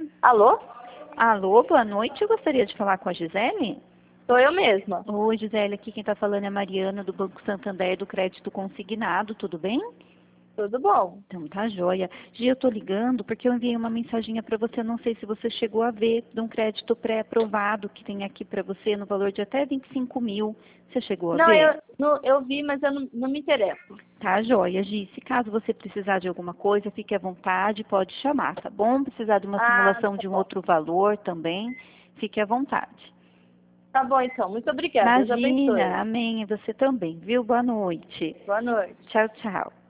Alô? Alô, boa noite. Eu gostaria de falar com a Gisele. Sou eu mesma. Oi, Gisele. Aqui quem está falando é a Mariana, do Banco Santander, do Crédito Consignado. Tudo bem? Tudo bom? Então, tá joia. Gi, eu tô ligando porque eu enviei uma mensaginha para você. Não sei se você chegou a ver, de um crédito pré-aprovado que tem aqui para você no valor de até 25 mil. Você chegou a Não, ver? eu vi, mas eu não me interesso. Tá joia, Gi. Se caso você precisar de alguma coisa, fique à vontade, pode chamar, tá bom? Precisar de uma Ah, simulação tá de um bom. outro valor também, fique à vontade. Tá bom, então. Muito obrigada. Deus abençoe. Imagina, amém. E você também, viu? Boa noite. Boa noite. Tchau, tchau.